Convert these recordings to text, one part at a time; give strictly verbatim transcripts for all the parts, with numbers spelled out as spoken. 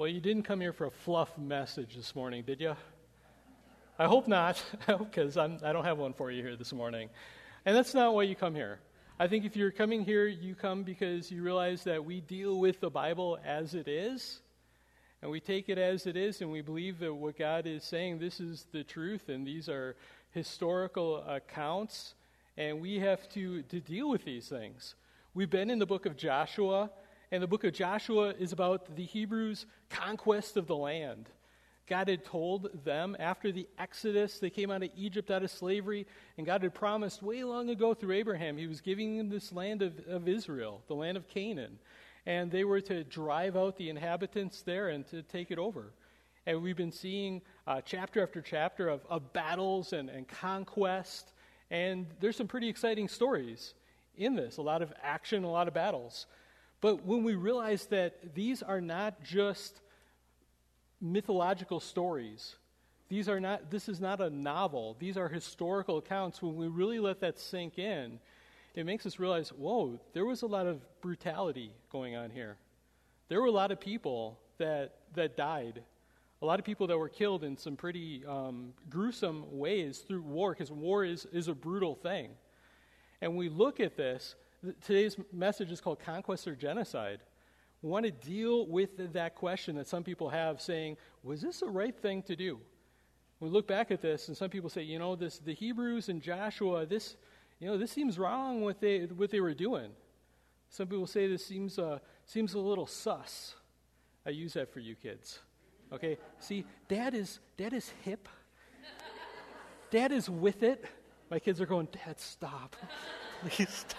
Well, you didn't come here for a fluff message this morning, did you? I hope not, because I don't have one for you here this morning. And that's not why you come here. I think if you're coming here, you come because you realize that we deal with the Bible as it is, and we take it as it is, and we believe that what God is saying, this is the truth, and these are historical accounts, and we have to, to deal with these things. We've been in the book of Joshua, and the book of Joshua is about the Hebrews' conquest of the land. God had told them after the Exodus, they came out of Egypt, out of slavery, and God had promised way long ago through Abraham, he was giving them this land of, of Israel, the land of Canaan. And they were to drive out the inhabitants there and to take it over. And we've been seeing uh, chapter after chapter of, of battles and, and conquest, and there's some pretty exciting stories in this, a lot of action, a lot of battles. But when we realize that these are not just mythological stories, these are not, this is not a novel, these are historical accounts, when we really let that sink in, it makes us realize, whoa, there was a lot of brutality going on here. There were a lot of people that that died, a lot of people that were killed in some pretty um, gruesome ways through war, because war is, is a brutal thing. And we look at this. Today's message is called Conquest or Genocide. We want to deal with that question that some people have, saying, was this the right thing to do? We look back at this, and some people say, you know, this the Hebrews and Joshua, this, you know, this seems wrong what they what they were doing. Some people say this seems uh, seems a little sus. I use that for you kids. Okay, see, Dad is Dad is hip. Dad is with it. My kids are going, Dad, stop, please stop.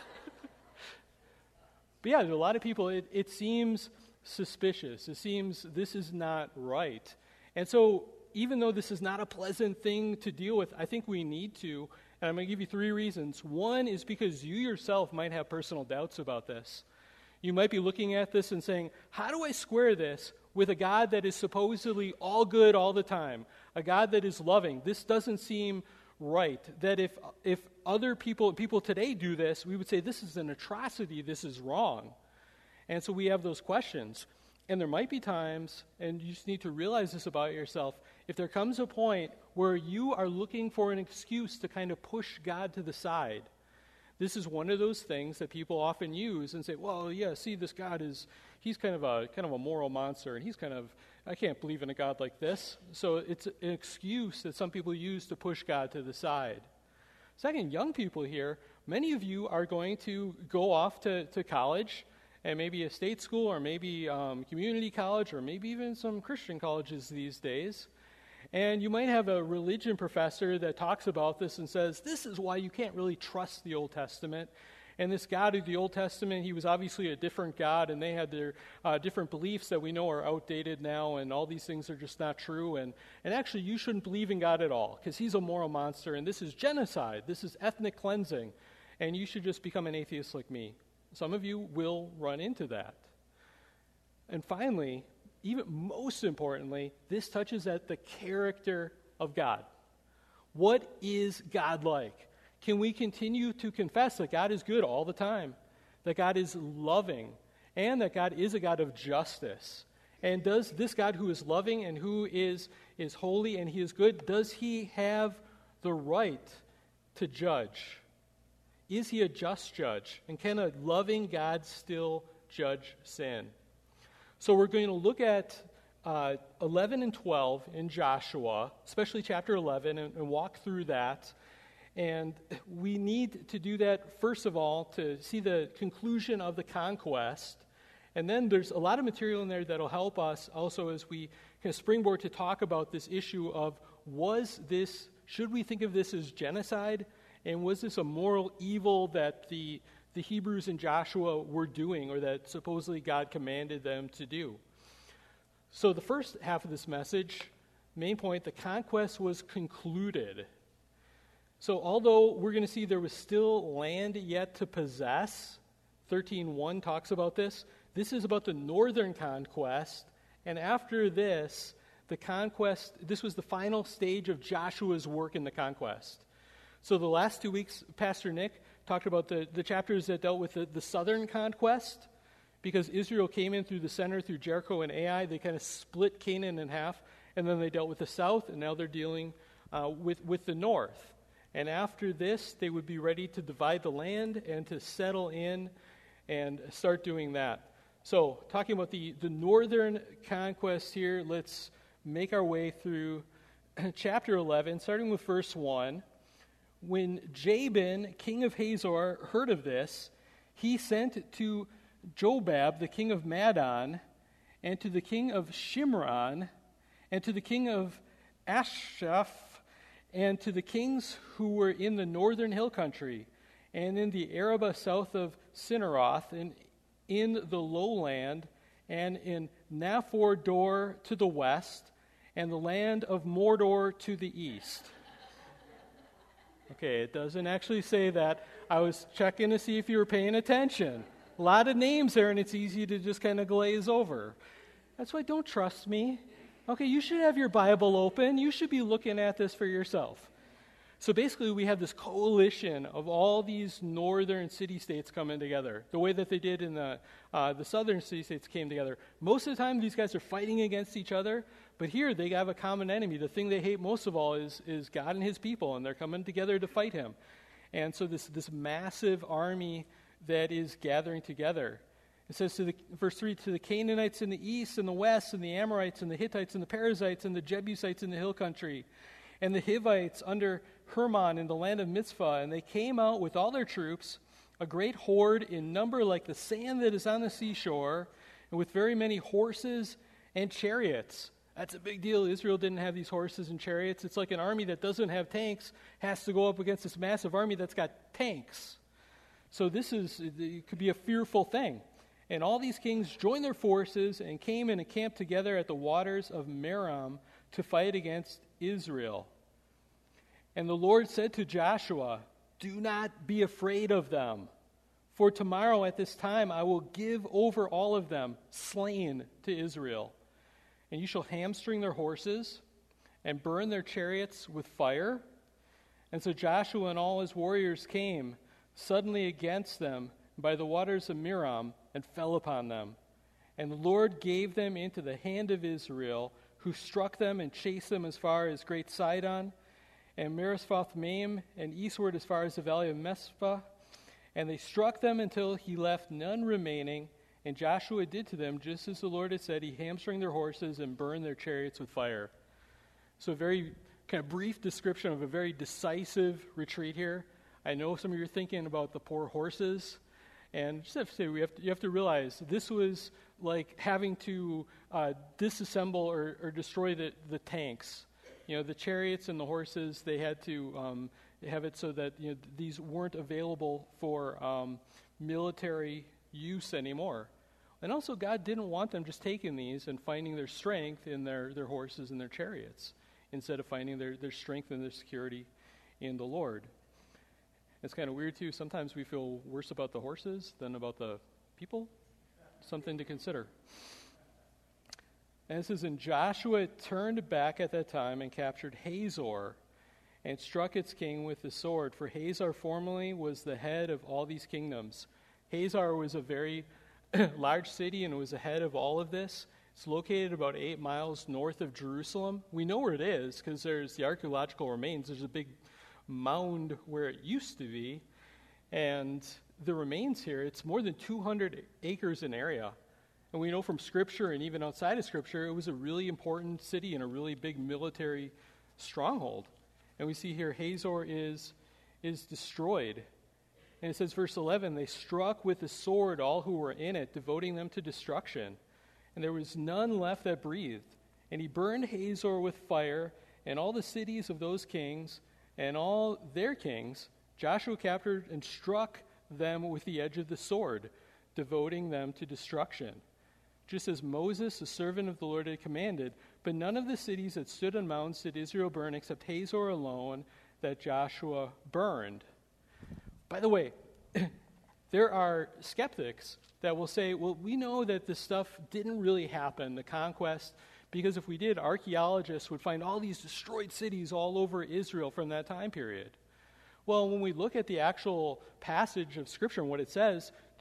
But yeah, to a lot of people, it, it seems suspicious. It seems this is not right. And so even though this is not a pleasant thing to deal with, I think we need to. And I'm going to give you three reasons. One is because you yourself might have personal doubts about this. You might be looking at this and saying, how do I square this with a God that is supposedly all good all the time, a God that is loving? This doesn't seem right. That if if other people, people today do this, we would say this is an atrocity, this is wrong. And so we have those questions. And there might be times, and you just need to realize this about yourself, if there comes a point where you are looking for an excuse to kind of push God to the side, this is one of those things that people often use and say, well, yeah, see, this God is, he's kind of a kind of a moral monster, and he's kind of, I can't believe in a God like this. So it's an excuse that some people use to push God to the side. Second, young people here, many of you are going to go off to, to college, and maybe a state school, or maybe um, community college, or maybe even some Christian colleges these days. And you might have a religion professor that talks about this and says, this is why you can't really trust the Old Testament. And this God of the Old Testament, he was obviously a different God, and they had their uh, different beliefs that we know are outdated now, and all these things are just not true. And, and actually, you shouldn't believe in God at all, because he's a moral monster, and this is genocide. This is ethnic cleansing, and you should just become an atheist like me. Some of you will run into that. And finally, even most importantly, this touches at the character of God. What is God like? Can we continue to confess that God is good all the time, that God is loving, and that God is a God of justice? And does this God who is loving and who is, is holy and he is good, does he have the right to judge? Is he a just judge? And can a loving God still judge sin? So we're going to look at uh, eleven and twelve in Joshua, especially chapter eleven, and, and walk through that. And we need to do that, first of all, to see the conclusion of the conquest. And then there's a lot of material in there that will help us also as we kind of springboard to talk about this issue of, was this, should we think of this as genocide? And was this a moral evil that the, the Hebrews and Joshua were doing, or that supposedly God commanded them to do? So the first half of this message, main point, the conquest was concluded. So although we're going to see there was still land yet to possess, thirteen one talks about this, this is about the northern conquest, and after this, the conquest, this was the final stage of Joshua's work in the conquest. So the last two weeks, Pastor Nick talked about the, the chapters that dealt with the, the southern conquest. because Israel came in through the center, through Jericho and Ai. They kind of split Canaan in half, and then they dealt with the south, and now they're dealing uh, with, with the north. And after this, they would be ready to divide the land and to settle in and start doing that. So, talking about the, the northern conquest here, let's make our way through chapter eleven, starting with verse one. When Jabin, king of Hazor, heard of this, he sent to Jobab, the king of Madon, and to the king of Shimron, and to the king of Ashaph, and to the kings who were in the northern hill country, and in the Arabah south of Cinneroth, and in the lowland, and in Naphor Dor to the west, and the land of Mordor to the east. Okay, it doesn't actually say that. I was checking to see if you were paying attention. A lot of names there, and it's easy to just kind of glaze over. That's why don't trust me. Okay, you should have your Bible open. You should be looking at this for yourself. So basically, we have this coalition of all these northern city-states coming together, the way that they did in the uh, the southern city-states came together. Most of the time, these guys are fighting against each other, but here they have a common enemy. The thing they hate most of all is, is God and his people, and they're coming together to fight him. And so this, this massive army that is gathering together. It says, to the, verse three, to the Canaanites in the east and the west, and the Amorites and the Hittites and the Perizzites and the Jebusites in the hill country, and the Hivites under Hermon in the land of Mitzvah. And they came out with all their troops, a great horde in number like the sand that is on the seashore, and with very many horses and chariots. That's a big deal. Israel didn't have these horses and chariots. It's like an army that doesn't have tanks has to go up against this massive army that's got tanks. So this is, it could be a fearful thing. And all these kings joined their forces and came and encamped together at the waters of Merom to fight against Israel. And the Lord said to Joshua, do not be afraid of them, for tomorrow at this time I will give over all of them, slain, to Israel. And you shall hamstring their horses and burn their chariots with fire. And so Joshua and all his warriors came suddenly against them by the waters of Merom and fell upon them. And the Lord gave them into the hand of Israel, who struck them and chased them as far as Great Sidon, and Merisfoth-Maim, and eastward as far as the valley of Mespah. And they struck them until he left none remaining. And Joshua did to them just as the Lord had said. He hamstringed their horses and burned their chariots with fire. So a very kind of brief description of a very decisive retreat here. I know some of you are thinking about the poor horses. And just have to say, we have to, you have to realize this was like having to uh, disassemble or, or destroy the, the tanks. You know, the chariots and the horses, they had to um, have it so that, you know, these weren't available for um, military use anymore. And also, God didn't want them just taking these and finding their strength in their, their horses and their chariots, instead of finding their, their strength and their security in the Lord. It's kind of weird, too. Sometimes we feel worse about the horses than about the people. Something to consider. And it says, and Joshua turned back at that time and captured Hazor and struck its king with the sword. For Hazor formerly was the head of all these kingdoms. Hazor was a very large city, and it was the head of all of this. It's located about eight miles north of Jerusalem. We know where it is because there's the archaeological remains. There's a big mound where it used to be, and the remains here, it's more than two hundred acres in area. And we know from Scripture and even outside of Scripture, it was a really important city and a really big military stronghold. And we see here Hazor is, is destroyed. And it says, verse eleven, they struck with the sword all who were in it, devoting them to destruction. And there was none left that breathed. And he burned Hazor with fire, and all the cities of those kings, and all their kings, Joshua captured and struck them with the edge of the sword, devoting them to destruction. Just as Moses, the servant of the Lord, had commanded. But none of the cities that stood on mountains did Israel burn, except Hazor alone, that Joshua burned. By the way, there are skeptics that will say, well, we know that this stuff didn't really happen, the conquest, because if we did, archaeologists would find all these destroyed cities all over Israel from that time period. Well, when we look at the actual passage of Scripture and what it says,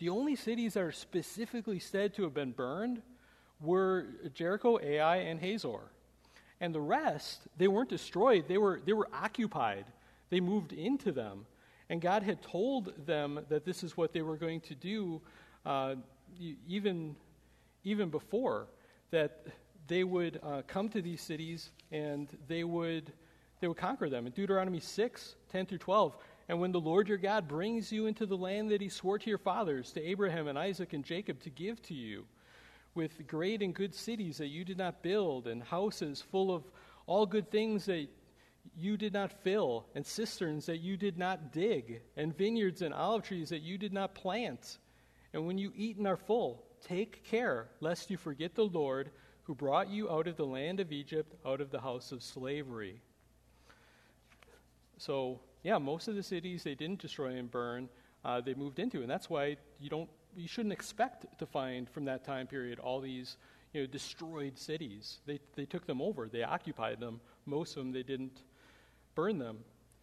the only cities that are specifically said to have been burned were Jericho, Ai, and Hazor. And the rest, they weren't destroyed. They were, they were occupied. They moved into them. And God had told them that this is what they were going to do uh, even, even before, that they would uh, come to these cities and they would, they would conquer them. In Deuteronomy six, ten through twelve, and when the Lord your God brings you into the land that he swore to your fathers, to Abraham and Isaac and Jacob, to give to you, with great and good cities that you did not build, and houses full of all good things that you did not fill, and cisterns that you did not dig, and vineyards and olive trees that you did not plant. And when you eat and are full, take care lest you forget the Lord who brought you out of the land of Egypt, out of the house of slavery. So, yeah, most of the cities they didn't destroy and burn, uh, they moved into, and that's why you don't, you shouldn't expect to find from that time period all these, you know, destroyed cities. They they took them over, they occupied them. Most of them they didn't burn them.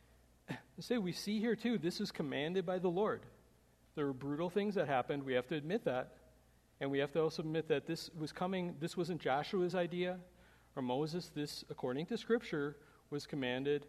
So we see here too, this is commanded by the Lord. There were brutal things that happened. We have to admit that, and we have to also admit that this was coming. This wasn't Joshua's idea or Moses. This, according to Scripture, was commanded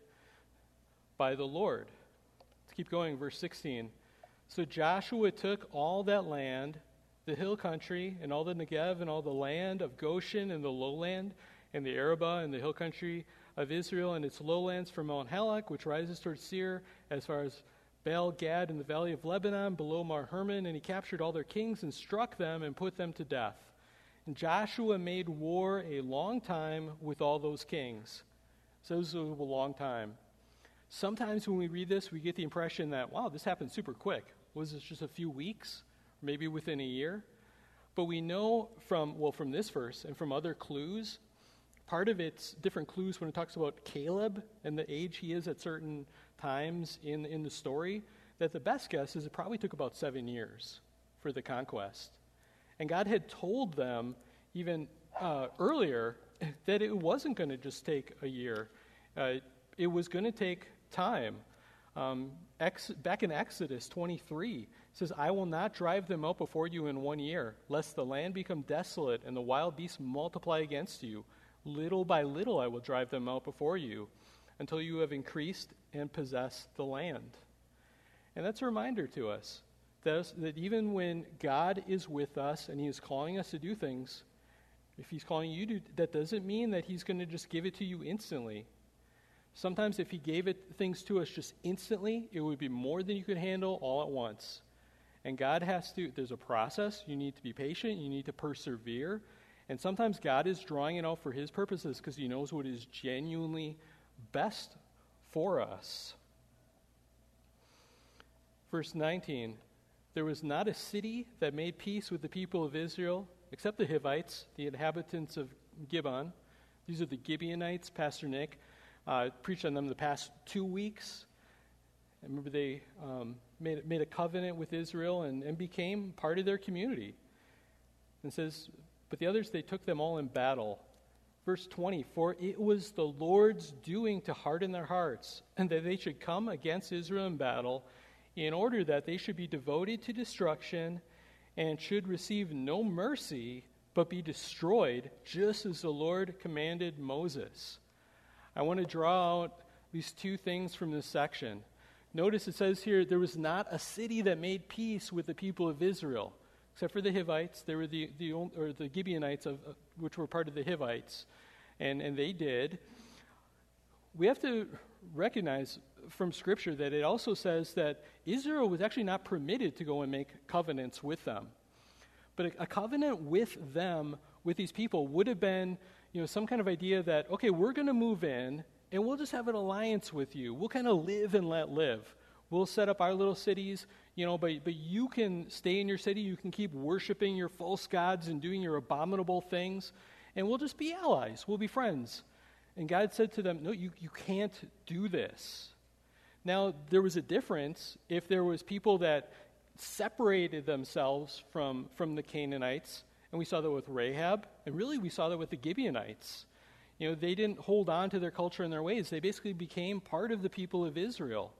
by the Lord. Let's keep going, verse sixteen. So Joshua took all that land, the hill country, and all the Negev, and all the land of Goshen, and the lowland, and the Arabah, and the hill country of Israel, and its lowlands from Mount Halak, which rises towards Seir, as far as Baal Gad in the valley of Lebanon, below Mar Hermon, and he captured all their kings, and struck them, and put them to death. And Joshua made war a long time with all those kings. So this was a long time. Sometimes when we read this, we get the impression that, wow, this happened super quick. Was this just a few weeks? Maybe within a year? But we know from, well, from this verse and from other clues, part of it's different clues when it talks about Caleb and the age he is at certain times in, in the story, that the best guess is it probably took about seven years for the conquest. And God had told them even uh, earlier that it wasn't going to just take a year. Uh, it was going to take time. Um, ex- back in Exodus twenty-three, it says, I will not drive them out before you in one year, lest the land become desolate and the wild beasts multiply against you. Little by little I will drive them out before you, until you have increased and possessed the land. And that's a reminder to us that, that even when God is with us and he is calling us to do things, if he's calling you to, that doesn't mean that he's going to just give it to you instantly. Sometimes if he gave it things to us just instantly, it would be more than you could handle all at once. And God has to, there's a process. You need to be patient. You need to persevere. And sometimes God is drawing it out for his purposes because he knows what is genuinely best for us. Verse nineteen, there was not a city that made peace with the people of Israel except the Hivites, the inhabitants of Gibeon. These are the Gibeonites. Pastor Nick Uh, preached on them the past two weeks. I remember they um, made, made a covenant with Israel and, and became part of their community. And it says, but the others, they took them all in battle. Verse twenty, for it was the Lord's doing to harden their hearts, and that they should come against Israel in battle, in order that they should be devoted to destruction and should receive no mercy, but be destroyed, just as the Lord commanded Moses. I want to draw out these two things from this section. Notice it says here, there was not a city that made peace with the people of Israel, except for the Hivites. They were the, the or the Gibeonites, of, uh, which were part of the Hivites, and, and they did. We have to recognize from Scripture that it also says that Israel was actually not permitted to go and make covenants with them. But a, a covenant with them, with these people, would have been, you know, some kind of idea that, okay, we're going to move in, and we'll just have an alliance with you. We'll kind of live and let live. We'll set up our little cities, you know, but, but you can stay in your city. You can keep worshiping your false gods and doing your abominable things, and we'll just be allies. We'll be friends. And God said to them, no, you, you can't do this. Now, there was a difference if there was people that separated themselves from, from the Canaanites, and we saw that with Rahab, and really we saw that with the Gibeonites. You know, they didn't hold on to their culture and their ways. They basically became part of the people of Israel.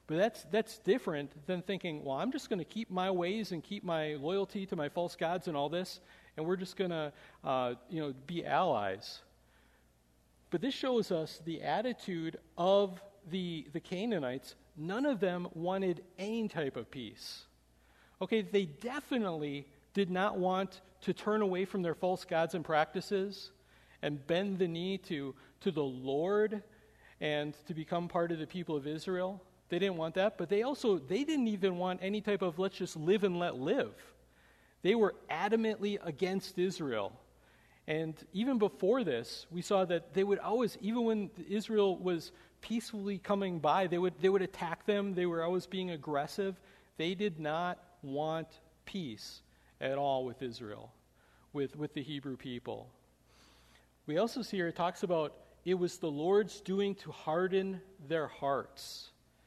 But that's that's different than thinking, well, I'm just going to keep my ways and keep my loyalty to my false gods and all this, and we're just going to, uh, you know, be allies. But this shows us the attitude of the the Canaanites. None of them wanted any type of peace. Okay, they definitely did not want to turn away from their false gods and practices and bend the knee to, to the Lord and to become part of the people of Israel. They didn't want that, but they also, they didn't even want any type of let's just live and let live. They were adamantly against Israel. And even before this, we saw that they would always, even when Israel was peacefully coming by, they would they would attack them. They were always being aggressive. They did not want peace at all with Israel, with, with the Hebrew people. We also see here it talks about it was the Lord's doing to harden their hearts.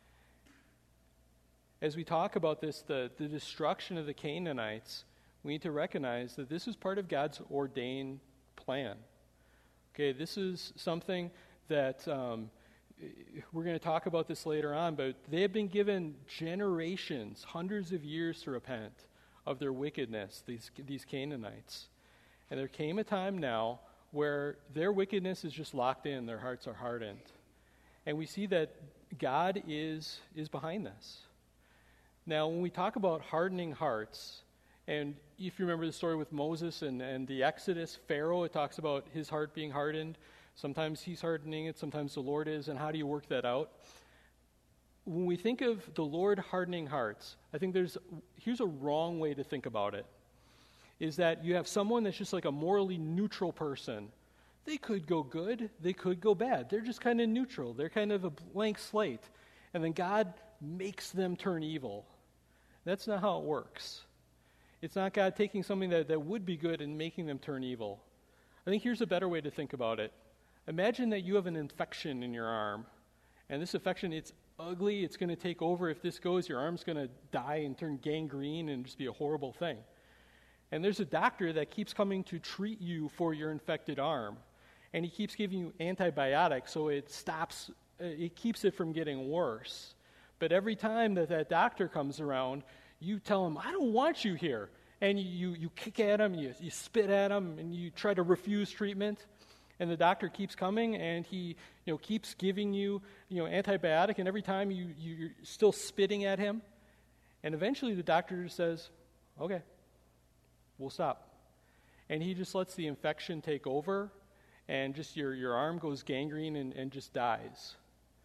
As we talk about this, the, the destruction of the Canaanites, we need to recognize that this is part of God's ordained plan. Okay, this is something that um, we're going to talk about this later on, but they have been given generations, hundreds of years to repent of their wickedness, these, these Canaanites. And there came a time now where their wickedness is just locked in, their hearts are hardened. And we see that God is, is behind this. Now, when we talk about hardening hearts, and if you remember the story with Moses and, and the Exodus, Pharaoh, it talks about his heart being hardened. Sometimes he's hardening it, sometimes the Lord is, and how do you work that out? When we think of the Lord hardening hearts, I think there's, here's a wrong way to think about it, is that you have someone that's just like a morally neutral person. They could go good, they could go bad. They're just kind of neutral. They're kind of a blank slate. And then God makes them turn evil. That's not how it works. It's not God taking something that, that would be good and making them turn evil. I think here's a better way to think about it. Imagine that you have an infection in your arm, and this infection, it's ugly, it's going to take over. If this goes, your arm's going to die and turn gangrene and just be a horrible thing. And there's a doctor that keeps coming to treat you for your infected arm, and he keeps giving you antibiotics so it stops, it keeps it from getting worse. But every time that that doctor comes around, you tell him, I don't want you here. And you, you kick at him, you, you spit at him, and you try to refuse treatment. And the doctor keeps coming, and he you know, keeps giving you, you know, antibiotic, and every time you, you, you're still spitting at him. And eventually the doctor says, okay, we'll stop. And he just lets the infection take over, and just your, your arm goes gangrene and, and just dies.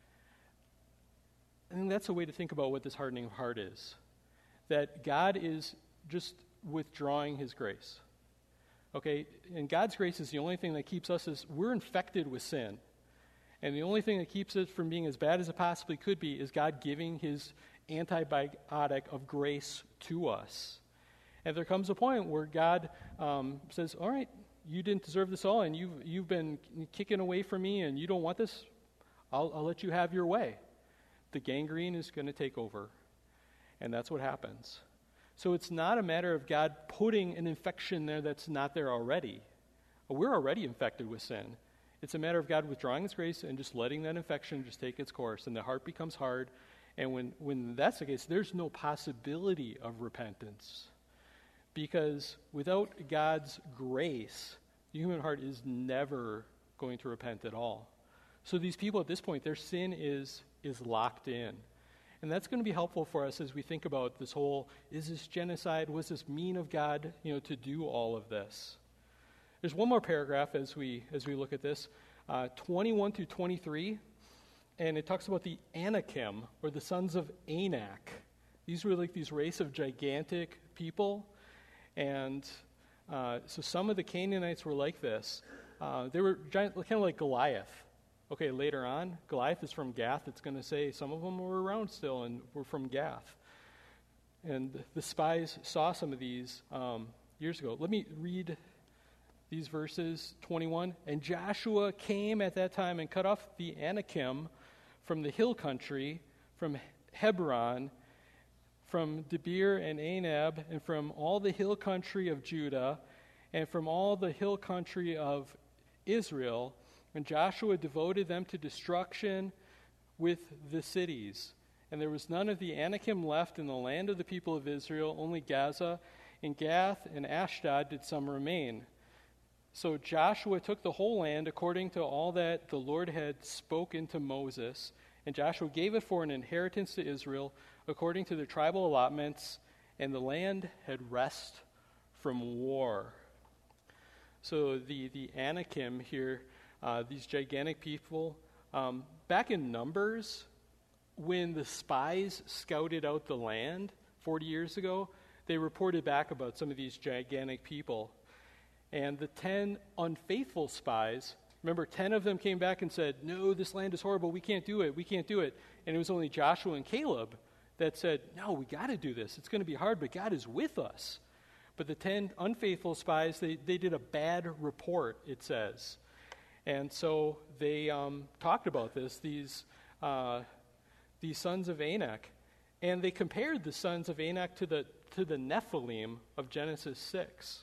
I think that's a way to think about what this hardening of heart is. That God is just withdrawing his grace. Okay, and God's grace is the only thing that keeps us as, we're infected with sin. And the only thing that keeps it from being as bad as it possibly could be is God giving his antibiotic of grace to us. And there comes a point where God um, says, all right, you didn't deserve this all, and you've, you've been kicking away from me, and you don't want this, I'll, I'll let you have your way. The gangrene is going to take over. And that's what happens. So it's not a matter of God putting an infection there that's not there already. We're already infected with sin. It's a matter of God withdrawing his grace and just letting that infection just take its course. And the heart becomes hard. And when, when that's the case, there's no possibility of repentance. Because without God's grace, the human heart is never going to repent at all. So these people at this point, their sin is, is locked in. And that's going to be helpful for us as we think about this whole, is this genocide? Was this mean of God, you know, to do all of this? There's one more paragraph as we as we look at this, uh, twenty-one through twenty-three, and it talks about the Anakim, or the sons of Anak. These were like these race of gigantic people, and uh, so some of the Canaanites were like this. Uh, they were giant, kind of like Goliath. Okay, later on, Goliath is from Gath. It's going to say some of them were around still and were from Gath. And the spies saw some of these um, years ago. Let me read these verses, twenty-one. And Joshua came at that time and cut off the Anakim from the hill country, from Hebron, from Debir and Anab, and from all the hill country of Judah, and from all the hill country of Israel. And Joshua devoted them to destruction with the cities. And there was none of the Anakim left in the land of the people of Israel, only Gaza. In Gath and Ashdod did some remain. So Joshua took the whole land according to all that the Lord had spoken to Moses, and Joshua gave it for an inheritance to Israel according to their tribal allotments, and the land had rest from war. So the, the Anakim here, uh, these gigantic people, um, back in Numbers, when the spies scouted out the land forty years ago, they reported back about some of these gigantic people. And the ten unfaithful spies, remember, ten of them came back and said, no, this land is horrible, we can't do it, we can't do it. And it was only Joshua and Caleb that said, no, we got to do this. It's going to be hard, but God is with us. But the ten unfaithful spies, they, they did a bad report, it says. And so they um, talked about this, these uh, these sons of Anak. And they compared the sons of Anak to the to the Nephilim of Genesis six.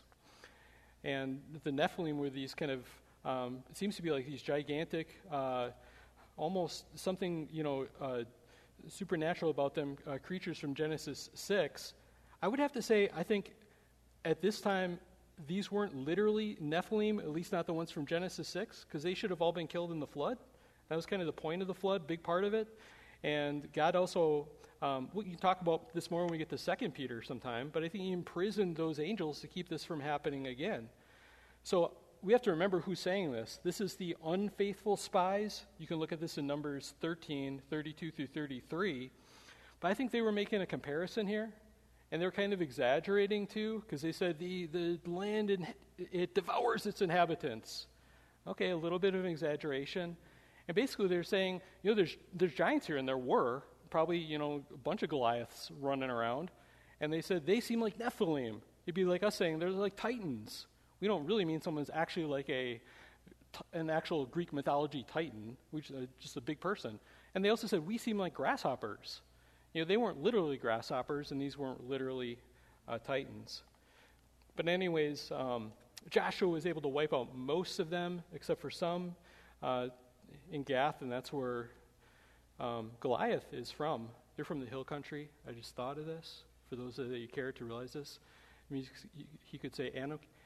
And the Nephilim were these kind of, um, it seems to be like these gigantic, uh, almost something, you know, uh, supernatural about them, uh, creatures from Genesis six. I would have to say, I think at this time, these weren't literally Nephilim, at least not the ones from Genesis six, because they should have all been killed in the flood. That was kind of the point of the flood, big part of it. And God also, um, we can talk about this more when we get to Second Peter sometime, but I think he imprisoned those angels to keep this from happening again. So we have to remember who's saying this. This is the unfaithful spies. You can look at this in Numbers thirteen, thirty-two through thirty-three. But I think they were making a comparison here, and they're kind of exaggerating too, because they said the, the land, in, it devours its inhabitants. Okay, a little bit of an exaggeration. And basically they're saying, you know, there's there's giants here, and there were probably, you know, a bunch of Goliaths running around. And they said they seem like Nephilim. It'd be like us saying they're like Titans. We don't really mean someone's actually like a an actual Greek mythology Titan, which is just a big person. And they also said we seem like grasshoppers. You know, they weren't literally grasshoppers, and these weren't literally uh, Titans. But anyways, um, Joshua was able to wipe out most of them, except for some. Uh, in Gath, and that's where um, Goliath is from. They're from the hill country. I just thought of this, for those that you care to realize this. I mean, he could say,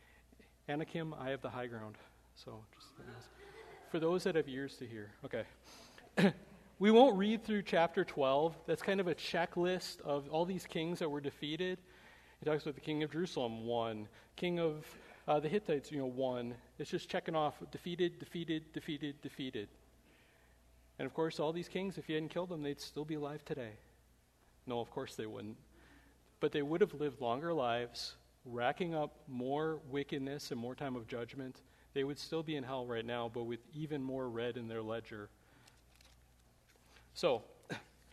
Anakim, I have the high ground. So, just for those that have ears to hear. Okay. We won't read through chapter twelve. That's kind of a checklist of all these kings that were defeated. He talks about the king of Jerusalem, one. King of uh, the Hittites, you know, one. It's just checking off defeated, defeated, defeated, defeated. And of course, all these kings, if you hadn't killed them, they'd still be alive today. No, of course they wouldn't. But they would have lived longer lives, racking up more wickedness and more time of judgment. They would still be in hell right now, but with even more red in their ledger. So, I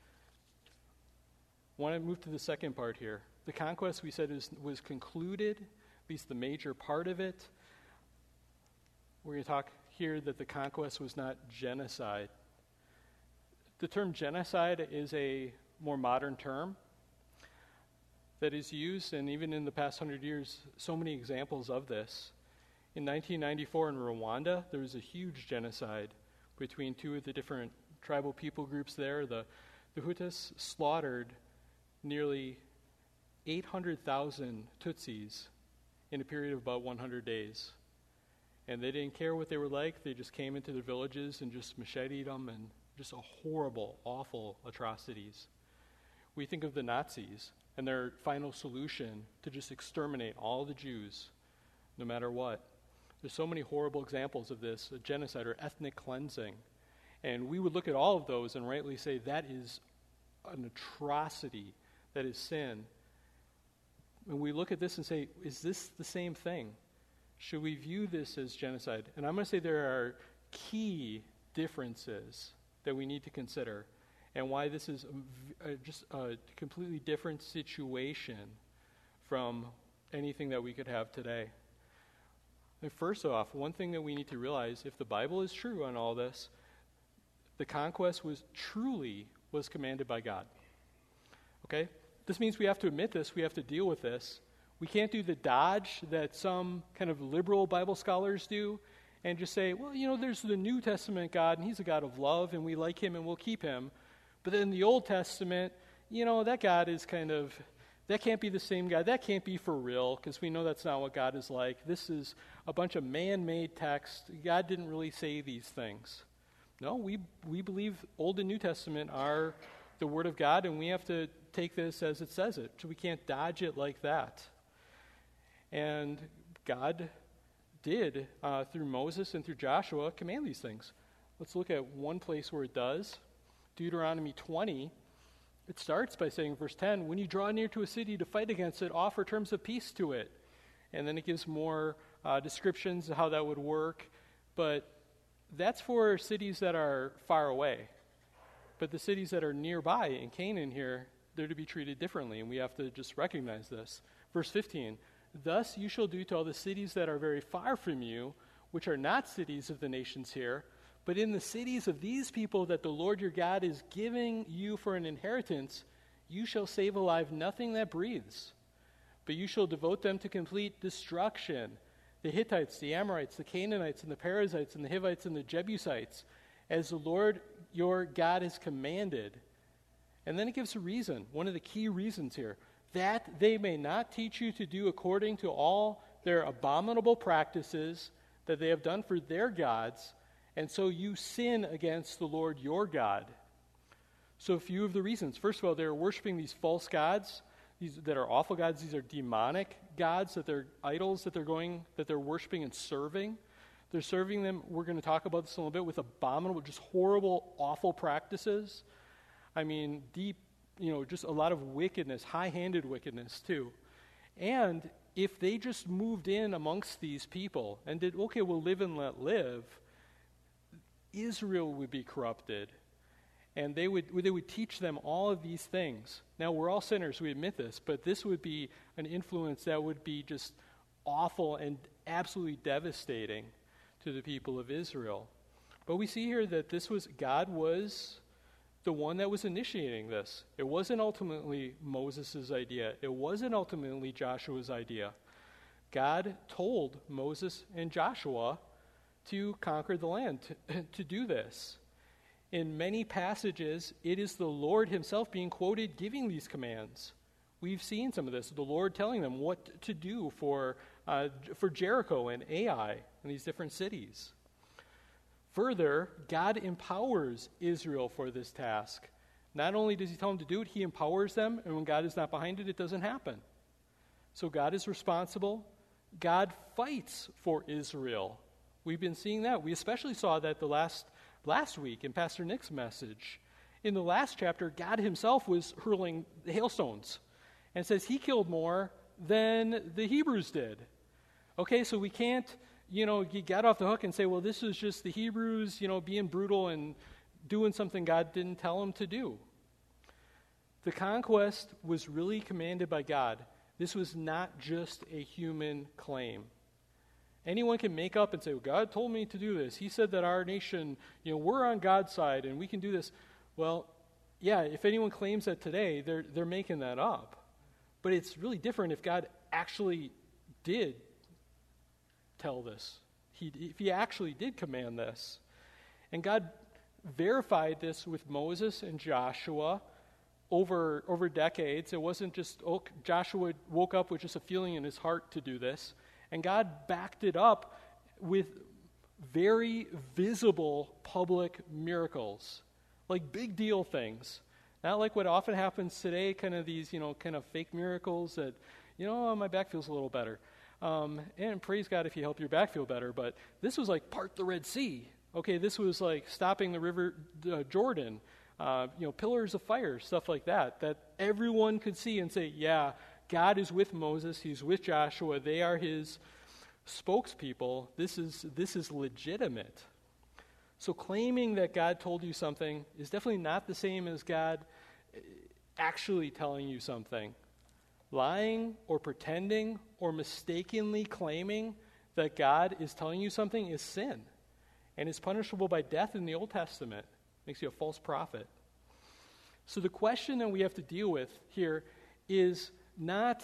want to move to the second part here. The conquest, we said, is, was concluded, at least the major part of it. We're going to talk here that the conquest was not genocide. The term genocide is a more modern term that is used, and even in the past hundred years, so many examples of this. In nineteen ninety-four in Rwanda, there was a huge genocide between two of the different tribal people groups there. The, the Hutus slaughtered nearly eight hundred thousand Tutsis in a period of about one hundred days. And they didn't care what they were like. They just came into their villages and just macheted them, and just a horrible, awful atrocities. We think of the Nazis and their final solution to just exterminate all the Jews, no matter what. There's so many horrible examples of this, a genocide or ethnic cleansing. And we would look at all of those and rightly say that is an atrocity, that is sin. And we look at this and say, is this the same thing? Should we view this as genocide? And I'm going to say there are key differences that we need to consider, and why this is a, a, just a completely different situation from anything that we could have today. And first off, one thing that we need to realize, if the Bible is true on all this, the conquest was truly was commanded by God. Okay? This means we have to admit this, we have to deal with this. We can't do the dodge that some kind of liberal Bible scholars do and just say, well, you know, there's the New Testament God, and he's a God of love, and we like him, and we'll keep him. But in the Old Testament, you know, that God is kind of, that can't be the same God. That can't be for real, because we know that's not what God is like. This is a bunch of man-made text. God didn't really say these things. No, we we believe Old and New Testament are the Word of God, and we have to take this as it says it. So we can't dodge it like that. And God did, uh, through Moses and through Joshua, command these things. Let's look at one place where it does. Deuteronomy twenty. It starts by saying, verse ten, when you draw near to a city to fight against it, offer terms of peace to it. And then it gives more uh, descriptions of how that would work. But that's for cities that are far away. But the cities that are nearby in Canaan here, they're to be treated differently, and we have to just recognize this. Verse fifteen, thus you shall do to all the cities that are very far from you, which are not cities of the nations here, but in the cities of these people that the Lord your God is giving you for an inheritance, you shall save alive nothing that breathes. But you shall devote them to complete destruction. The Hittites, the Amorites, the Canaanites, and the Perizzites, and the Hivites, and the Jebusites, as the Lord your God has commanded. And then it gives a reason, one of the key reasons here, that they may not teach you to do according to all their abominable practices that they have done for their gods, and so you sin against the Lord your God. So a few of the reasons. First of all, they're worshiping these false gods, these that are awful gods. These are demonic gods, that they're idols that they're going, that they're worshiping and serving. They're serving them, we're going to talk about this in a little bit, with abominable, just horrible, awful practices. I mean, deep, you know, just a lot of wickedness, high-handed wickedness too. And if they just moved in amongst these people and did, okay, we'll live and let live, Israel would be corrupted. And they would they would teach them all of these things. Now, we're all sinners, we admit this, but this would be an influence that would be just awful and absolutely devastating to the people of Israel. But we see here that this was, God was the one that was initiating this. It wasn't ultimately Moses' idea. It wasn't ultimately Joshua's idea. God told Moses and Joshua to conquer the land, to, to do this. In many passages, it is the Lord himself being quoted giving these commands. We've seen some of this, the Lord telling them what to do for, uh, for Jericho and Ai and these different cities. Further, God empowers Israel for this task. Not only does he tell them to do it, he empowers them, and when God is not behind it, it doesn't happen. So God is responsible. God fights for Israel. We've been seeing that. We especially saw that the last last week in Pastor Nick's message. In the last chapter, God himself was hurling hailstones and says he killed more than the Hebrews did. Okay, so we can't, you know, get off the hook and say, well, this is just the Hebrews, you know, being brutal and doing something God didn't tell them to do. The conquest was really commanded by God. This was not just a human claim. Anyone can make up and say, well, God told me to do this. He said that our nation, you know, we're on God's side and we can do this. Well, yeah, if anyone claims that today, they're they're making that up. But it's really different if God actually did tell this. He, if he actually did command this. And God verified this with Moses and Joshua over, over decades. It wasn't just, oh, Joshua woke up with just a feeling in his heart to do this. And God backed it up with very visible public miracles, like big deal things. Not like what often happens today, kind of these, you know, kind of fake miracles that, you know, oh, my back feels a little better. Um, and praise God if you help your back feel better. But this was like part the Red Sea. Okay, this was like stopping the river uh, Jordan, uh, you know, pillars of fire, stuff like that, that everyone could see and say, yeah, God is with Moses, he's with Joshua, they are his spokespeople. This is this is legitimate. So claiming that God told you something is definitely not the same as God actually telling you something. Lying or pretending or mistakenly claiming that God is telling you something is sin and is punishable by death in the Old Testament. Makes you a false prophet. So the question that we have to deal with here is not,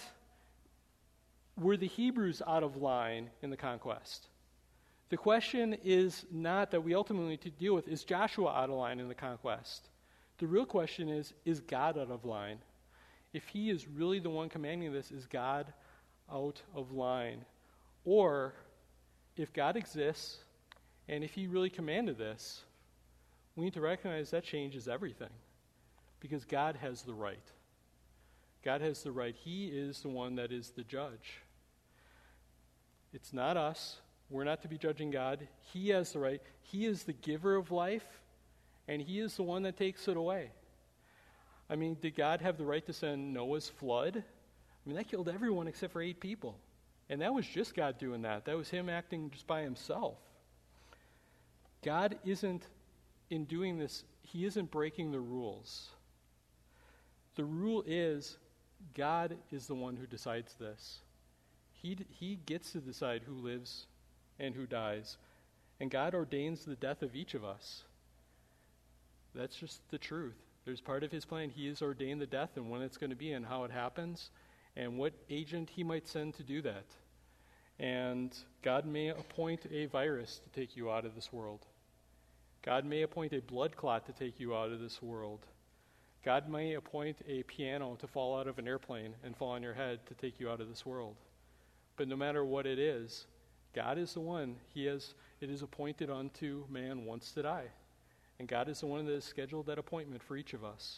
were the Hebrews out of line in the conquest? The question is not that we ultimately need to deal with, is Joshua out of line in the conquest? The real question is, is God out of line? If he is really the one commanding this, is God out of line? Or if God exists, and if he really commanded this, we need to recognize that changes everything. Because God has the right. God has the right. He is the one that is the judge. It's not us. We're not to be judging God. He has the right. He is the giver of life, and he is the one that takes it away. I mean, did God have the right to send Noah's flood? I mean, that killed everyone except for eight people. And that was just God doing that. That was him acting just by himself. God isn't, in doing this, he isn't breaking the rules. The rule is, God is the one who decides this. He, he gets to decide who lives and who dies. And God ordains the death of each of us. That's just the truth. There's part of his plan. He has ordained the death and when it's going to be and how it happens and what agent he might send to do that. And God may appoint a virus to take you out of this world. God may appoint a blood clot to take you out of this world. God may appoint a piano to fall out of an airplane and fall on your head to take you out of this world. But no matter what it is, God is the one. He has, it is appointed unto man once to die. And God is the one that has scheduled that appointment for each of us.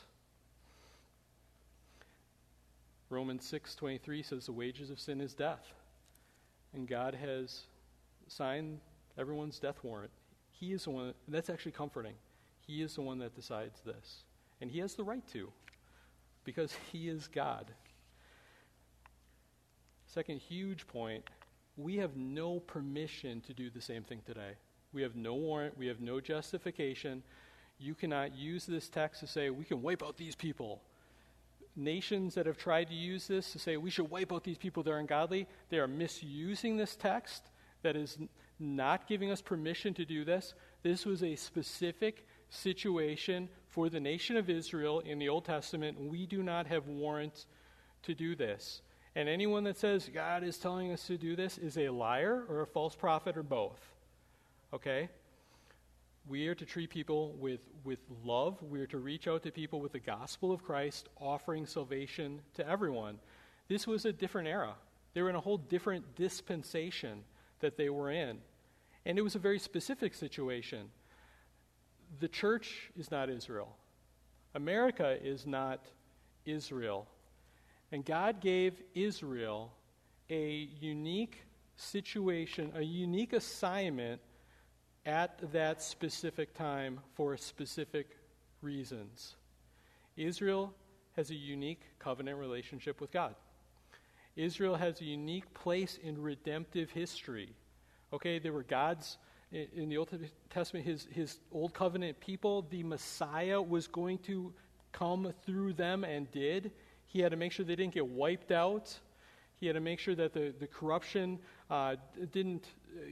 Romans six twenty-three says the wages of sin is death. And God has signed everyone's death warrant. He is the one, and that's actually comforting. He is the one that decides this. And he has the right to, because he is God. Second huge point, we have no permission to do the same thing today. We have no warrant. We have no justification. You cannot use this text to say, we can wipe out these people. Nations that have tried to use this to say, we should wipe out these people that are ungodly, they are misusing this text. That is not giving us permission to do this. This was a specific situation for the nation of Israel in the Old Testament. We do not have warrant to do this. And anyone that says God is telling us to do this is a liar or a false prophet or both. Okay? We are to treat people with, with love. We are to reach out to people with the gospel of Christ, offering salvation to everyone. This was a different era. They were in a whole different dispensation that they were in. And it was a very specific situation. The church is not Israel. America is not Israel. And God gave Israel a unique situation, a unique assignment at that specific time for specific reasons. Israel has a unique covenant relationship with God. Israel has a unique place in redemptive history. Okay, they were God's, in the Old Testament, his, his old covenant people. The Messiah was going to come through them and did. He had to make sure they didn't get wiped out. He had to make sure that the, the corruption uh, didn't uh,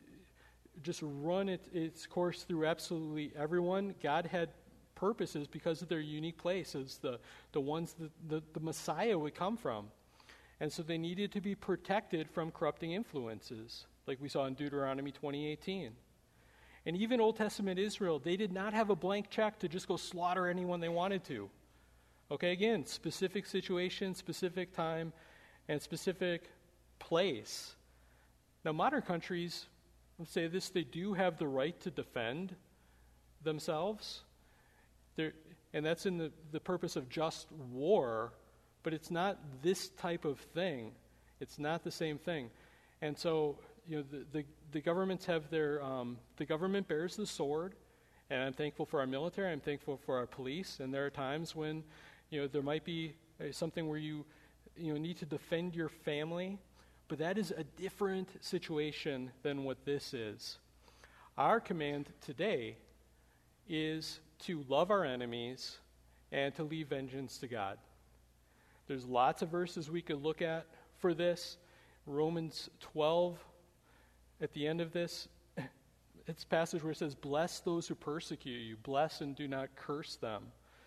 just run it, its course through absolutely everyone. God had purposes because of their unique places, the, the ones that the, the Messiah would come from. And so they needed to be protected from corrupting influences, like we saw in Deuteronomy twenty eighteen. And even Old Testament Israel, they did not have a blank check to just go slaughter anyone they wanted to. Okay, again, specific situation, specific time, and specific place. Now, modern countries, let's say this, they do have the right to defend themselves. They're, and that's in the, the purpose of just war, but it's not this type of thing. It's not the same thing. And so, you know, the, the, the governments have their, um, the government bears the sword, and I'm thankful for our military, I'm thankful for our police, and there are times when, you know, there might be uh, something where you, you know, need to defend your family, but that is a different situation than what this is. Our command today is to love our enemies and to leave vengeance to God. There's lots of verses we could look at for this. Romans twelve, at the end of this, it's a passage where it says, bless those who persecute you, bless and do not curse them.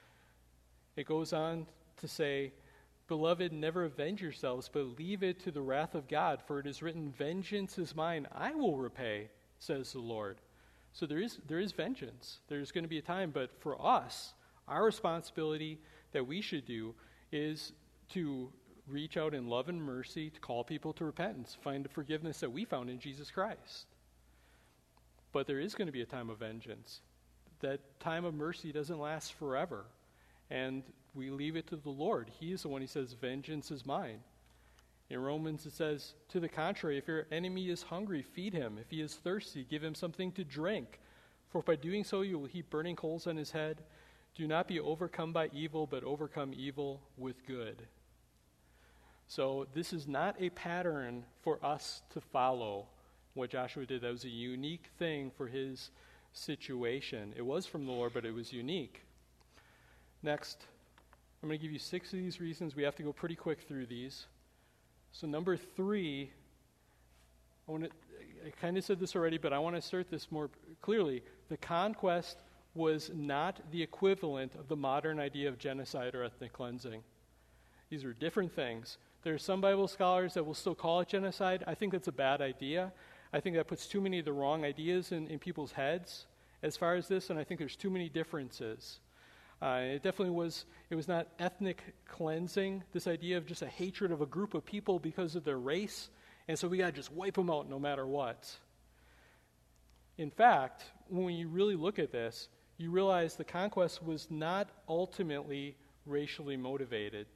It goes on to say, beloved, never avenge yourselves, but leave it to the wrath of God, for it is written, vengeance is mine, I will repay, says the Lord. So there is there is vengeance. There's going to be a time, but for us, Our responsibility that we should do is to reach out in love and mercy, to call people to repentance, find the forgiveness that we found in Jesus Christ. But there is going to be a time of vengeance. That time of mercy doesn't last forever. And we leave it to the Lord. He is the one who says, vengeance is mine. In Romans it says, to the contrary, if your enemy is hungry, feed him. If he is thirsty, give him something to drink. For by doing so you will heap burning coals on his head. Do not be overcome by evil, but overcome evil with good. So this is not a pattern for us to follow. What Joshua did, that was a unique thing for his situation. It was from the Lord, but it was unique. Next, I'm going to give you six of these reasons. We have to go pretty quick through these. So number three, I want to, I kind of said this already, but I want to assert this more clearly. The conquest was not the equivalent of the modern idea of genocide or ethnic cleansing. These are different things. There are some Bible scholars that will still call it genocide. I think that's a bad idea. I think that puts too many of the wrong ideas in, in people's heads as far as this, and I think there's too many differences. Uh, it definitely was, it was not ethnic cleansing, this idea of just a hatred of a group of people because of their race, and so we got to just wipe them out no matter what. In fact, when you really look at this, you realize the conquest was not ultimately racially motivated.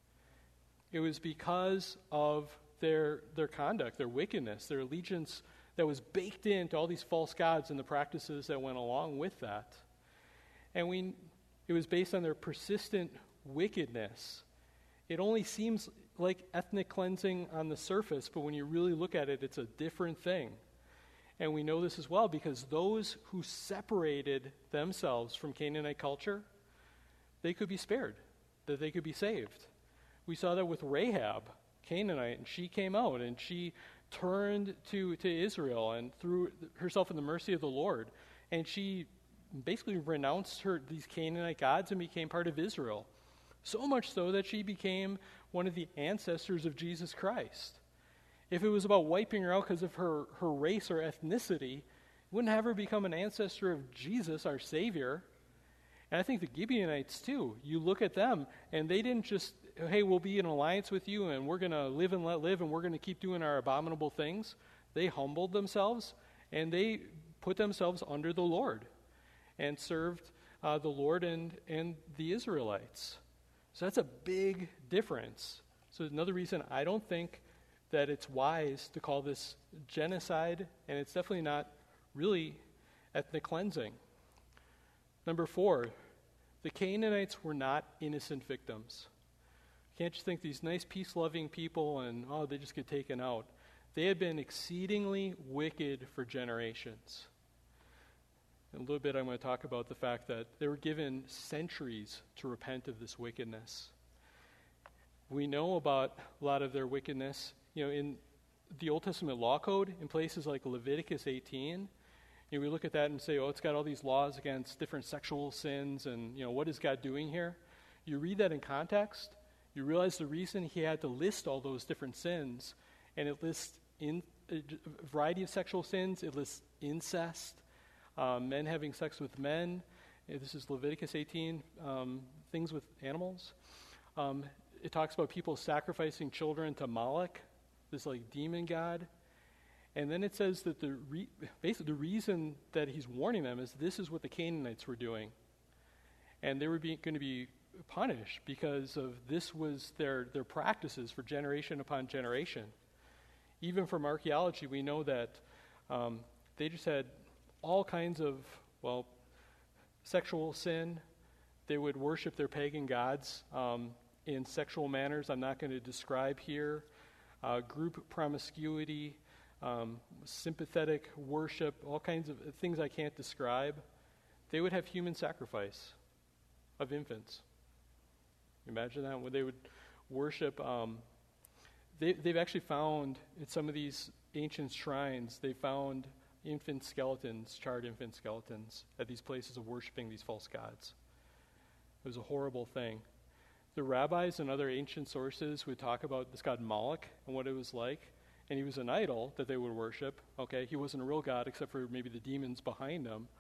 It was because of their their conduct, their wickedness, their allegiance that was baked into all these false gods and the practices that went along with that. And we, it was based on their persistent wickedness. It only seems like ethnic cleansing on the surface, but when you really look at it, it's a different thing. And we know this as well because those who separated themselves from Canaanite culture, they could be spared, that they could be saved. We saw that with Rahab, Canaanite, and she came out and she turned to, to Israel and threw herself in the mercy of the Lord. And she basically renounced her these Canaanite gods and became part of Israel. So much so that she became one of the ancestors of Jesus Christ. If it was about wiping her out because of her, her race or ethnicity, wouldn't have her become an ancestor of Jesus, our Savior. And I think the Gibeonites too, you look at them and they didn't just, hey, we'll be in alliance with you and we're going to live and let live and we're going to keep doing our abominable things. They humbled themselves and they put themselves under the Lord and served uh, the Lord and, and the Israelites. So that's a big difference. So another reason I don't think that it's wise to call this genocide, and it's definitely not really ethnic cleansing. Number four, the Canaanites were not innocent victims. You can't just think these nice peace-loving people and, oh, they just get taken out. They had been exceedingly wicked for generations. In a little bit, I'm going to talk about the fact that they were given centuries to repent of this wickedness. We know about a lot of their wickedness. You know, in the Old Testament law code, in places like Leviticus eighteen, you know, we look at that and say, oh, it's got all these laws against different sexual sins, and, you know, what is God doing here? You read that in context, you realize the reason he had to list all those different sins, and it lists in, a variety of sexual sins, it lists incest, um, men having sex with men. This is Leviticus eighteen, um, things with animals. Um, it talks about people sacrificing children to Moloch, this like demon god. And then it says that the re- basically the reason that he's warning them is this is what the Canaanites were doing. And they were being, going to be punished because of this was their, their practices for generation upon generation. Even from archaeology, we know that um, they just had all kinds of, well, sexual sin. They would worship their pagan gods um, in sexual manners I'm not going to describe here. Uh, group promiscuity, um, sympathetic worship, all kinds of things I can't describe. They would have human sacrifice of infants. Imagine that, when they would worship. Um, they, they've actually found in some of these ancient shrines, they found infant skeletons, charred infant skeletons, at these places of worshiping these false gods. It was a horrible thing. The rabbis and other ancient sources would talk about this god Moloch and what it was like. And he was an idol that they would worship. Okay, he wasn't a real god except for maybe the demons behind him.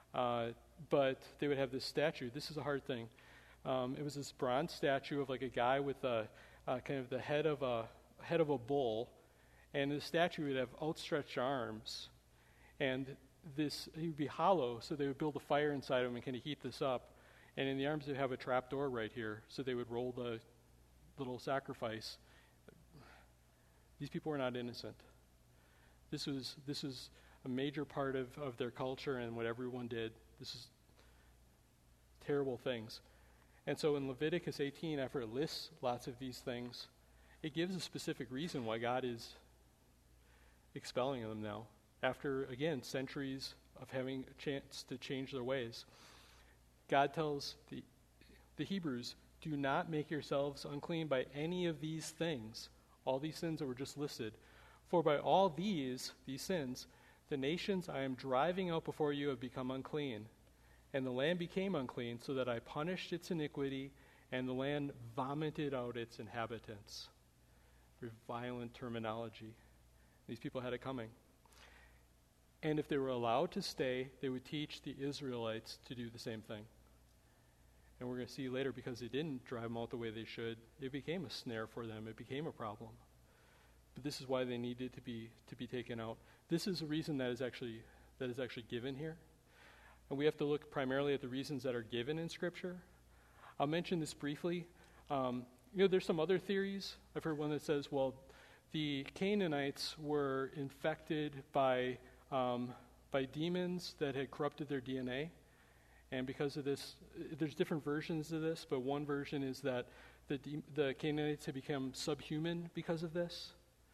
Uh, but they would have this statue. This is a hard thing. Um, it was this bronze statue of like a guy with a uh, kind of the head of a head of a bull, and the statue would have outstretched arms, and this he would be hollow, so they would build a fire inside him and kind of heat this up, and in the arms they would have a trap door right here, so they would roll the little sacrifice. These people were not innocent. This was this was a major part of, of their culture and what everyone did. This is terrible things. And so in Leviticus eighteen, after it lists lots of these things, it gives a specific reason why God is expelling them now, after, again, centuries of having a chance to change their ways. God tells the, the Hebrews, do not make yourselves unclean by any of these things, all these sins that were just listed. For by all these, these sins, the nations I am driving out before you have become unclean. And the land became unclean, so that I punished its iniquity, and the land vomited out its inhabitants. Very violent terminology. These people had it coming. And if they were allowed to stay, they would teach the Israelites to do the same thing. And we're going to see later, because they didn't drive them out the way they should, it became a snare for them. It became a problem. But this is why they needed to be to be taken out. This is a reason that is actually that is actually given here. And we have to look primarily at the reasons that are given in Scripture. I'll mention this briefly. Um, you know, there's some other theories. I've heard one that says, well, the Canaanites were infected by um, by demons that had corrupted their D N A. And because of this, there's different versions of this, but one version is that the de- the Canaanites had become subhuman because of this.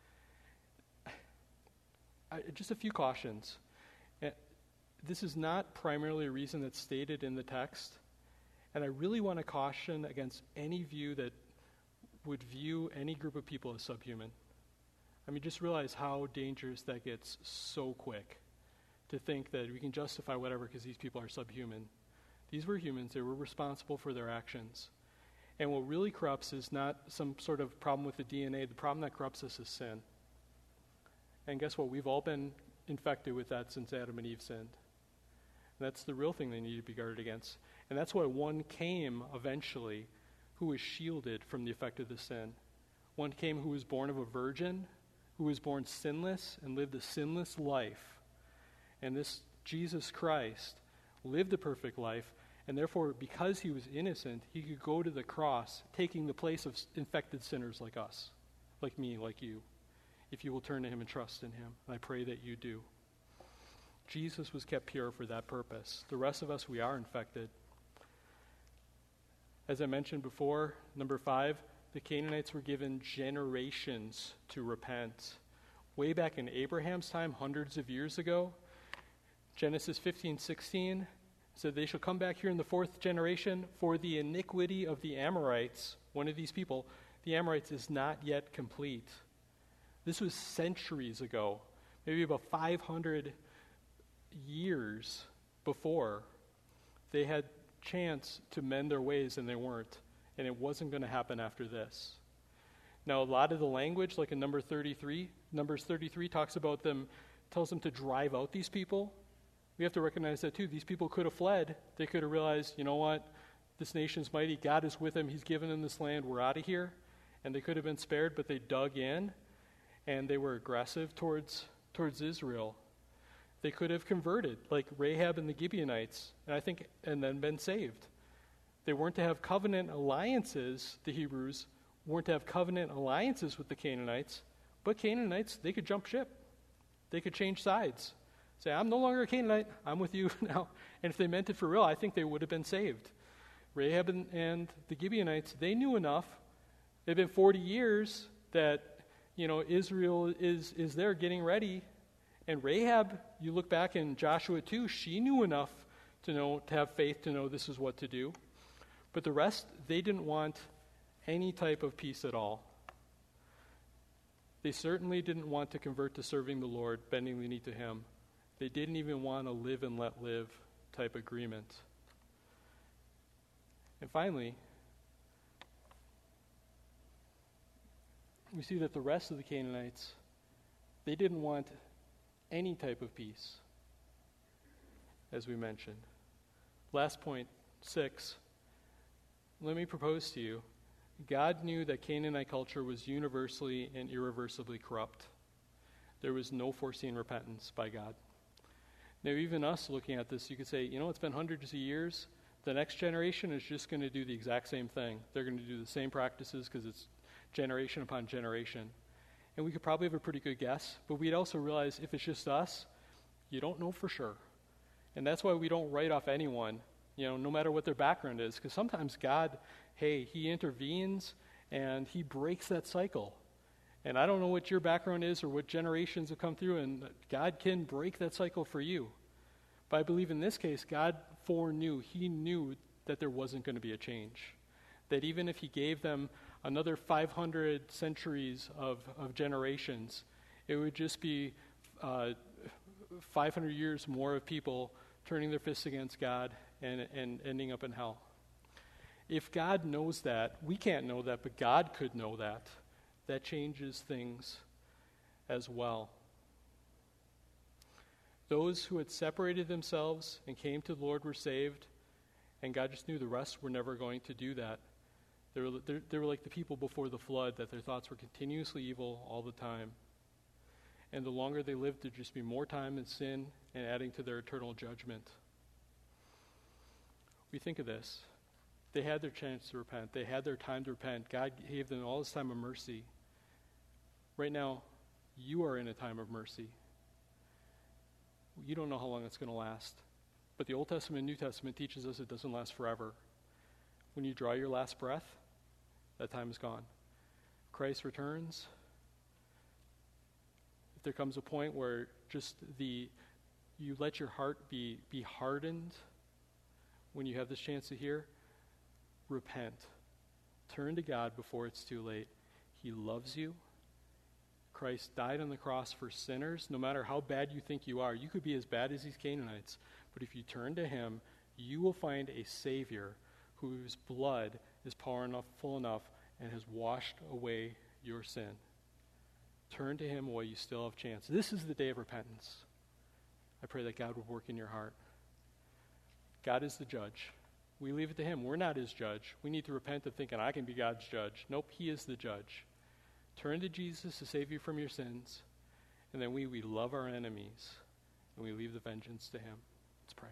I, just a few cautions. Uh, this is not primarily a reason that's stated in the text, and I really want to caution against any view that would view any group of people as subhuman. I mean, just realize how dangerous that gets so quick, to think that we can justify whatever because these people are subhuman. These were humans. They were responsible for their actions. And what really corrupts is not some sort of problem with the D N A. The problem that corrupts us is sin. And guess what? We've all been infected with that since Adam and Eve sinned. And that's the real thing they need to be guarded against. And that's why one came eventually who was shielded from the effect of the sin. One came who was born of a virgin, who was born sinless and lived a sinless life. And this Jesus Christ lived a perfect life, and therefore, because he was innocent, he could go to the cross, taking the place of infected sinners like us, like me, like you, if you will turn to him and trust in him. And I pray that you do. Jesus was kept pure for that purpose. The rest of us, we are infected. As I mentioned before, number five, the Canaanites were given generations to repent. Way back in Abraham's time, hundreds of years ago, Genesis fifteen sixteen said, they shall come back here in the fourth generation, for the iniquity of the Amorites, one of these people, the Amorites is not yet complete. This was centuries ago, maybe about five hundred years before. They had chance to mend their ways, and they weren't. And it wasn't going to happen after this. Now, a lot of the language, like in number thirty-three, Numbers thirty-three talks about them, tells them to drive out these people. We have to recognize that too. These people could have fled. They could have realized, you know what, this nation's mighty. God is with them. He's given them this land. We're out of here. And they could have been spared, but they dug in, and they were aggressive towards towards Israel. They could have converted, like Rahab and the Gibeonites, and I think, and then been saved. They weren't to have covenant alliances, the Hebrews weren't to have covenant alliances with the Canaanites, but Canaanites, they could jump ship. They could change sides. Say, I'm no longer a Canaanite, I'm with you now. And if they meant it for real, I think they would have been saved. Rahab and, and the Gibeonites, they knew enough. It's been forty years that, you know, Israel is, is there getting ready. And Rahab, you look back in Joshua two, she knew enough to know, to have faith to know this is what to do. But the rest, they didn't want any type of peace at all. They certainly didn't want to convert to serving the Lord, bending the knee to him. They didn't even want a live and let live type agreement. And finally, we see that the rest of the Canaanites, they didn't want any type of peace. as we mentioned. Last point, six. Let me propose to you, God knew that Canaanite culture was universally and irreversibly corrupt. There was no foreseen repentance by God. Now, even us looking at this, you could say, you know, it's been hundreds of years. The next generation is just going to do the exact same thing. They're going to do the same practices because it's generation upon generation. And we could probably have a pretty good guess, but we'd also realize if it's just us, you don't know for sure. And that's why we don't write off anyone, you know, no matter what their background is, because sometimes God, hey, he intervenes and he breaks that cycle. And I don't know what your background is or what generations have come through, and God can break that cycle for you. But I believe in this case, God foreknew, he knew that there wasn't going to be a change. That even if he gave them another five hundred centuries of, of generations, it would just be uh, five hundred years more of people turning their fists against God and, and ending up in hell. If God knows that, we can't know that, but God could know that. That changes things as well. Those who had separated themselves and came to the Lord were saved, and God just knew the rest were never going to do that. They were, they were like the people before the flood, that their thoughts were continuously evil all the time. And the longer they lived, there'd just be more time in sin and adding to their eternal judgment. We think of this. They had their chance to repent. They had their time to repent. God gave them all this time of mercy. Right now, you are in a time of mercy. You don't know how long it's going to last. But the Old Testament and New Testament teaches us it doesn't last forever. When you draw your last breath, that time is gone. Christ returns. If there comes a point where just the you let your heart be, be hardened when you have this chance to hear, repent. Turn to God before it's too late. He loves you. Christ died on the cross for sinners. No matter how bad you think you are, you could be as bad as these Canaanites, but if you turn to him, you will find a Savior whose blood is powerful enough and has washed away your sin. Turn to him while you still have chance. This is the day of repentance. I pray that God would work in your heart. God is the judge. We leave it to him. We're not his judge. We need to repent of thinking I can be God's judge. Nope, he is the judge. Turn to Jesus to save you from your sins, and then we, we love our enemies, and we leave the vengeance to him. Let's pray.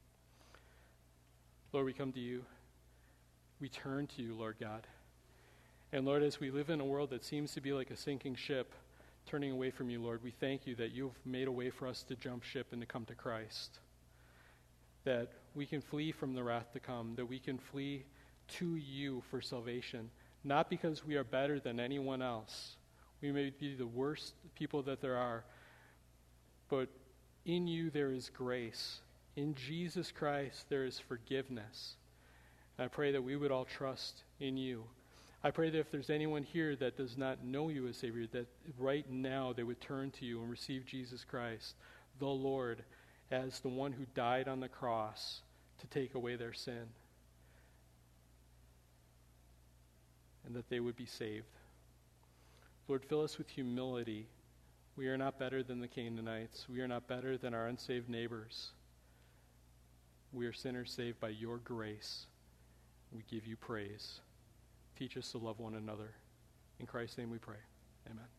Lord, we come to you. We turn to you, Lord God. And Lord, as we live in a world that seems to be like a sinking ship, turning away from you, Lord, we thank you that you've made a way for us to jump ship and to come to Christ. That we can flee from the wrath to come, that we can flee to you for salvation. Not because we are better than anyone else. We may be the worst people that there are, but in you there is grace. In Jesus Christ there is forgiveness. And I pray that we would all trust in you. I pray that if there's anyone here that does not know you as Savior, that right now they would turn to you and receive Jesus Christ, the Lord, as the one who died on the cross to take away their sin. And that they would be saved. Lord, fill us with humility. We are not better than the Canaanites. We are not better than our unsaved neighbors. We are sinners saved by your grace. We give you praise. Teach us to love one another. In Christ's name we pray. Amen.